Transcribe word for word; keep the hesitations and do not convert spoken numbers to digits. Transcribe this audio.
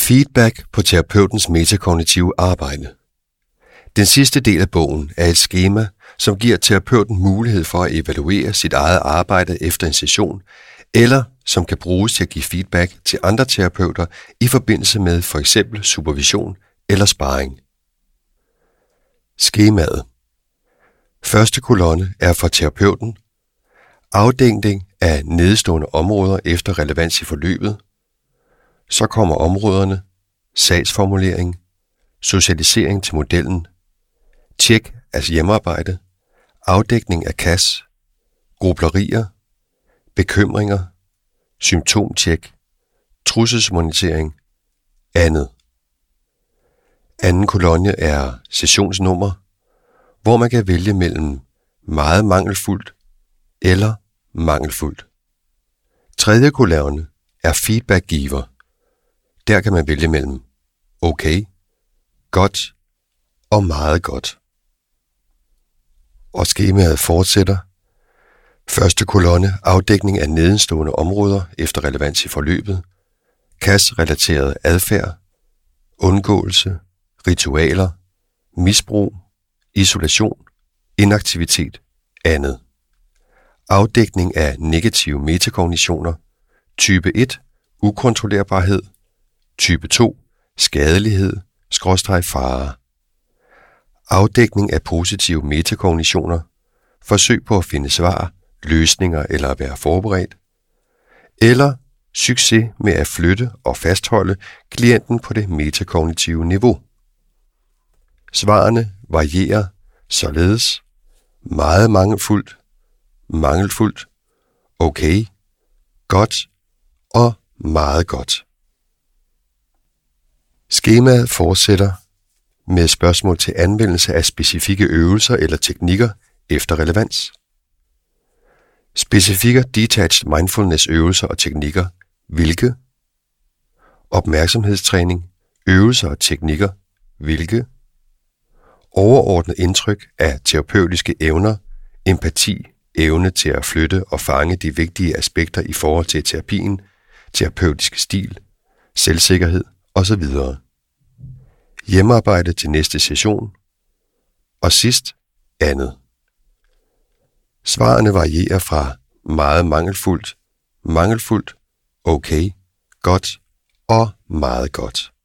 Feedback på terapeutens metakognitive arbejde. Den sidste del af bogen er et skema, som giver terapeuten mulighed for at evaluere sit eget arbejde efter en session, eller som kan bruges til at give feedback til andre terapeuter i forbindelse med for eksempel supervision eller sparring. Skemaet. Første kolonne er for terapeuten. Afdækning af nedstående områder efter relevans i forløbet. Så kommer områderne sagsformulering, socialisering til modellen, tjek af hjemmearbejde, afdækning af C A S, grublerier, bekymringer, symptomtjek, trusselsmonitering, andet. Anden kolonne er sessionsnummer, hvor man kan vælge mellem meget mangelfuldt eller mangelfuldt. Tredje kolonne er feedbackgiver. Der kan man vælge mellem okay, godt og meget godt. Og skemaet fortsætter. Første kolonne afdækning af nedenstående områder efter relevans i forløbet, C A S-relateret adfærd, undgåelse, ritualer, misbrug, isolation, inaktivitet, andet. Afdækning af negative metakognitioner, type et, ukontrollerbarhed, type to, skadelighed, skråstreg fare. Afdækning af positive metakognitioner, forsøg på at finde svar, løsninger eller at være forberedt, eller succes med at flytte og fastholde klienten på det metakognitive niveau. Svarene varierer således meget mangelfuldt, mangelfuldt, okay, godt og meget godt. Skemaet fortsætter med spørgsmål til anvendelse af specifikke øvelser eller teknikker efter relevans. Specifikke detached mindfulness øvelser og teknikker, hvilke? Opmærksomhedstræning, øvelser og teknikker, hvilke? Overordnet indtryk af terapeutiske evner, empati, evne til at flytte og fange de vigtige aspekter i forhold til terapien, terapeutisk stil, selvsikkerhed osv. Hjemmearbejde til næste session. Og sidst, andet. Svarene varierer fra meget mangelfuldt, mangelfuldt, okay, godt og meget godt.